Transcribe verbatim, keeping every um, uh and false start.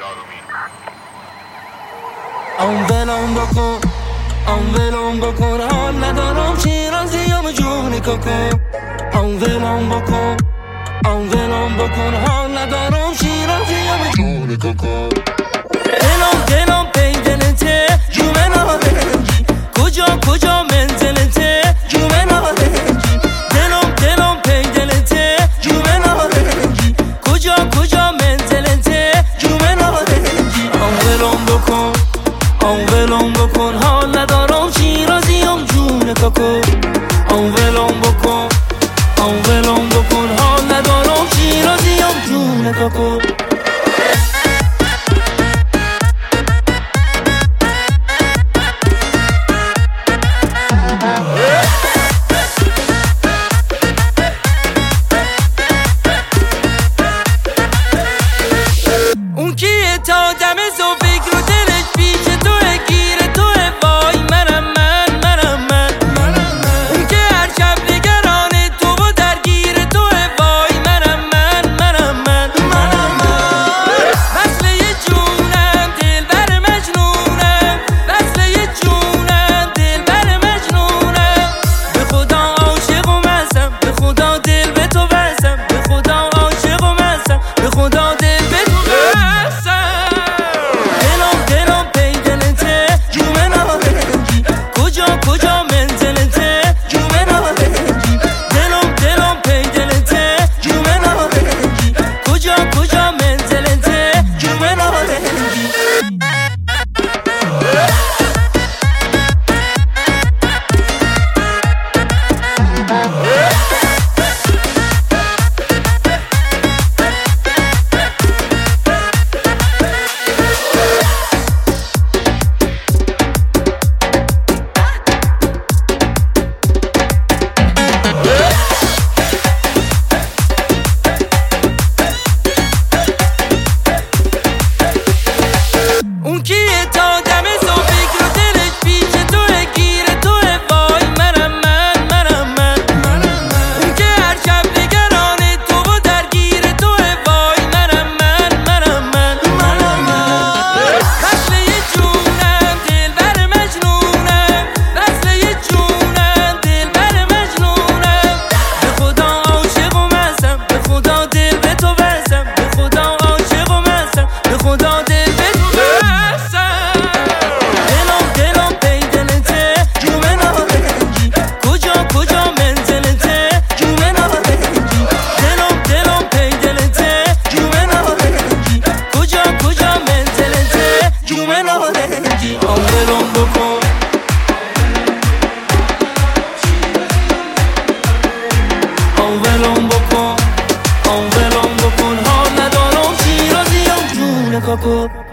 آن ولم بکن آن ولم بکن حال ندارم شیرازیم جون ککن آن ولم بکن آن ولم بکن حال ندارم شیرازیم جون ککن دلم دلم پی دلته جومه نارنجی کجا کجا منزلته جومه نارنجی دلم دلم پی دلته جومه نارنجی کجا کجا منزلته جومه نارنجی آن ولم بکن آن ولم بکن حال ندارم شیرازیم جون ککو آن ولم بکن آن ولم بکن حال ندارم شیرازیم جون ککو اون کیه تا دم زو فکر و دلش پیش توه گیر توه وای منم من منم من اون که هر شب نگران تو و درگیر توه وای منم من منم من وصله جونم دل بر مجنونم وصله جونم دل بر مجنونم به خدا عاشق و مستم به خدا دل به تو بستم به خدا عاشق و مستم به خدا دل به تو کجا منزلته جومه نارنجی دلم دلم پی دلته جومه نارنجی کجا کجا منزلته جومه نارنجی اون کیه تا دم زو فکر و دلش پیش توه گیر توه وای منم من منم من اون که هر شب نگران تو و درگیر توه وای منم من منم من وصله جونم دل بر مجنونم وصله جونم دل بر مجنونم به خدا عاشق و مستم به خدا دل به تو بستم به خدا عاشق و مستم به خدا دل به تو آن ولم بکن آن ولم بکن آن ولم بکن حال ندارم شیرازیم جون ککو